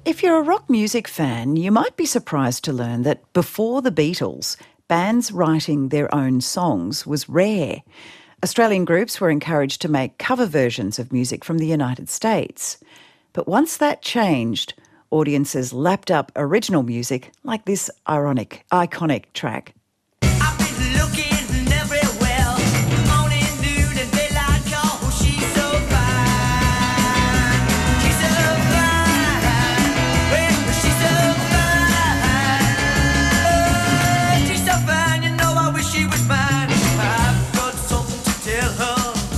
If you're a rock music fan, you might be surprised to learn that before the Beatles, bands writing their own songs was rare. Australian groups were encouraged to make cover versions of music from the United States. But once that changed, audiences lapped up original music like this iconic track. I've been looking everywhere, morning, noon, and daylight call. Oh, she's so fine. She's so fine. Well, she's so fine. Oh, she's so fine. You know, I wish she was mine. I've got something to tell her.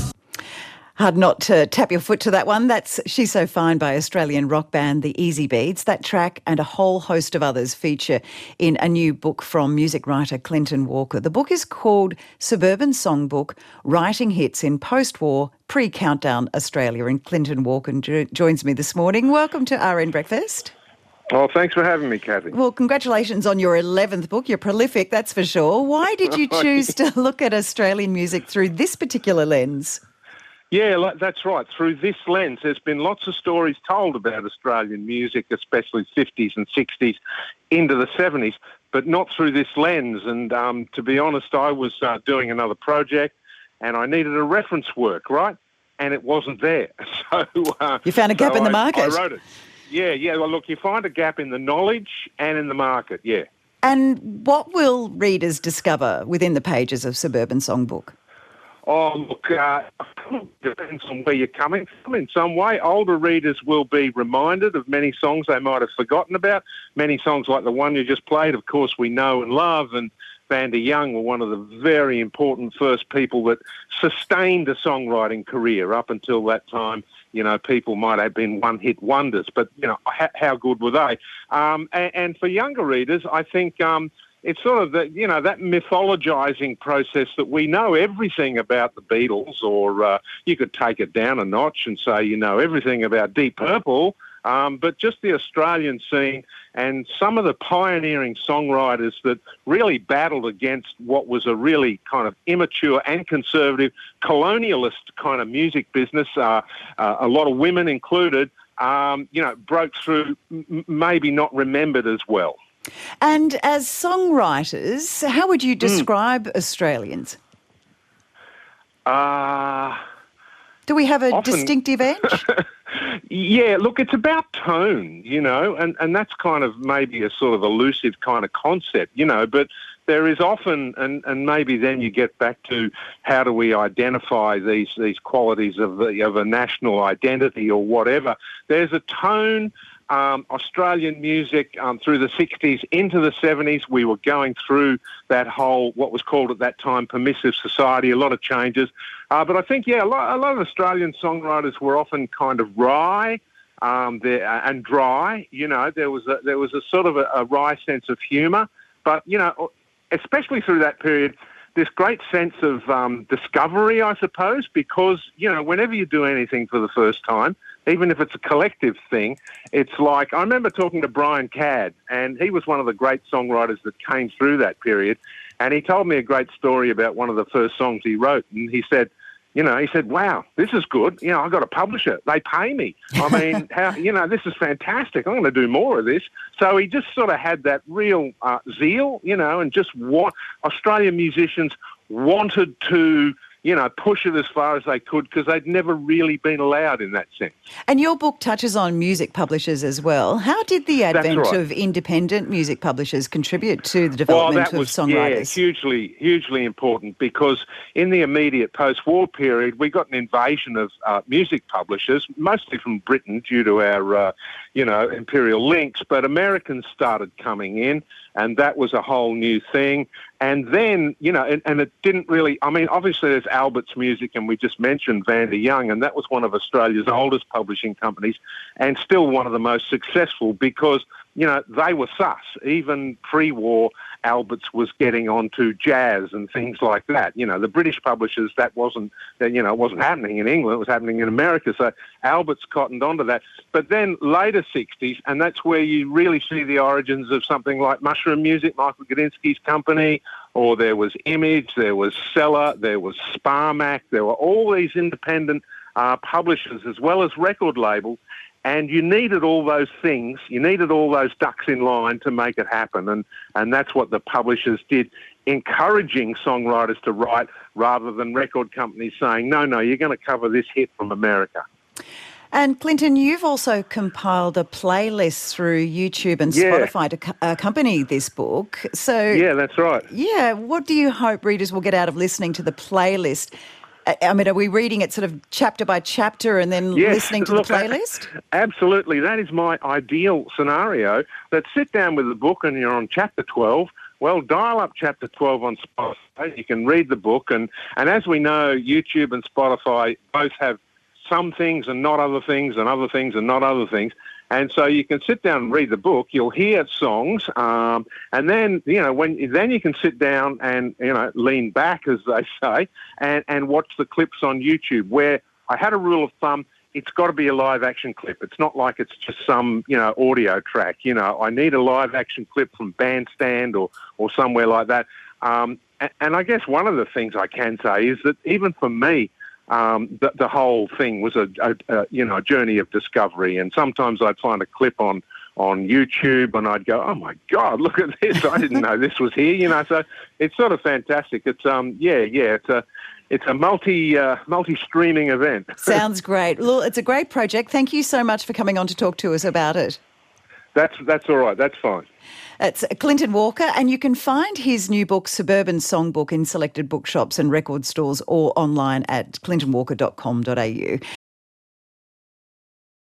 Hard not to tap your foot to that one. That's She's So Fine by Australian rock band The Easy Beats. That track and a whole host of others feature in a new book from music writer Clinton Walker. The book is called Suburban Songbook, Writing Hits in Post-War, Pre-Countdown Australia. And Clinton Walker joins me this morning. Welcome to RN Breakfast. Oh, thanks for having me, Kathy. Well, congratulations on your 11th book. You're prolific, that's for sure. Why did you choose to look at Australian music through this particular lens? Yeah, that's right. Through this lens, there's been lots of stories told about Australian music, especially 50s and 60s into the 70s, but not through this lens. And to be honest, I was doing another project and I needed a reference work, right? And it wasn't there. So you found a gap in the market. I wrote it. Yeah. Well, look, you find a gap in the knowledge and in the market, yeah. And what will readers discover within the pages of Suburban Songbook? Oh, look, depends on where you're coming from in some way. Older readers will be reminded of many songs they might have forgotten about. Many songs like the one you just played, of course, we know and love, and Vanda Young were one of the very important first people that sustained a songwriting career. Up until that time, you know, people might have been one-hit wonders, but, you know, how good were they? And for younger readers, I think it's sort of that mythologizing process that we know everything about the Beatles, or you could take it down a notch and say you know everything about Deep Purple, but just the Australian scene and some of the pioneering songwriters that really battled against what was a really kind of immature and conservative colonialist kind of music business, a lot of women included, broke through, maybe not remembered as well. And as songwriters, how would you describe Australians? Do we have a distinctive edge? Yeah, look, it's about tone, you know, and that's kind of maybe a sort of elusive kind of concept, you know, but there is often, and maybe then you get back to how do we identify these qualities of a national identity or whatever. There's a tone. Australian music through the 60s into the 70s, we were going through that whole, what was called at that time, permissive society, a lot of changes. But I think, a lot of Australian songwriters were often kind of wry and dry. You know, there was a sort of a wry sense of humour. But, you know, especially through that period, this great sense of discovery, I suppose, because, you know, whenever you do anything for the first time, even if it's a collective thing, it's like, I remember talking to Brian Cadd, and he was one of the great songwriters that came through that period, and he told me a great story about one of the first songs he wrote, and he said, wow, this is good. You know, I got to publish it. They pay me. I mean, this is fantastic. I'm going to do more of this. So he just sort of had that real zeal, you know, and just Australian musicians wanted to, you know, push it as far as they could because they'd never really been allowed in that sense. And your book touches on music publishers as well. How did the advent of independent music publishers contribute to the development of songwriters? Yeah, hugely important, because in the immediate post-war period, we got an invasion of music publishers, mostly from Britain due to our, imperial links, but Americans started coming in, and that was a whole new thing. And then, you know, and it didn't really, I mean, obviously there's Albert's Music, and we just mentioned Vanda Young, and that was one of Australia's oldest publishing companies and still one of the most successful because, you know, they were sus. Even pre-war, Albert's was getting onto jazz and things like that. You know, the British publishers, that wasn't happening in England, it was happening in America. So Albert's cottoned onto that. But then later 60s, and that's where you really see the origins of something like Mushroom Music, Michael Gudinski's company, or there was Image, there was Cellar, there was Sparmac, there were all these independent publishers as well as record labels. And you needed all those things, you needed all those ducks in line to make it happen. And that's what the publishers did, encouraging songwriters to write rather than record companies saying, no, you're going to cover this hit from America. And Clinton, you've also compiled a playlist through YouTube and Yeah. Spotify to accompany this book. So, Yeah, that's right. yeah, what do you hope readers will get out of listening to the playlist? I mean, are we reading it sort of chapter by chapter and then Yes, listening to look, the playlist? Absolutely. That is my ideal scenario, that sit down with the book and you're on chapter 12. Well, dial up chapter 12 on Spotify. You can read the book. And as we know, YouTube and Spotify both have some things and not other things and other things and not other things. And so you can sit down and read the book. You'll hear songs, and then then you can sit down and lean back, as they say, and watch the clips on YouTube. Where I had a rule of thumb: it's got to be a live action clip. It's not like it's just some audio track. I need a live action clip from Bandstand or somewhere like that. And I guess one of the things I can say is that even for me, the whole thing was a journey of discovery. And sometimes I'd find a clip on YouTube and I'd go, oh my God, look at this! I didn't know this was here. So it's sort of fantastic. It's it's a multi-streaming event. Sounds great. Well, it's a great project. Thank you so much for coming on to talk to us about it. That's all right. That's fine. It's Clinton Walker, and you can find his new book, Suburban Songbook, in selected bookshops and record stores or online at clintonwalker.com.au.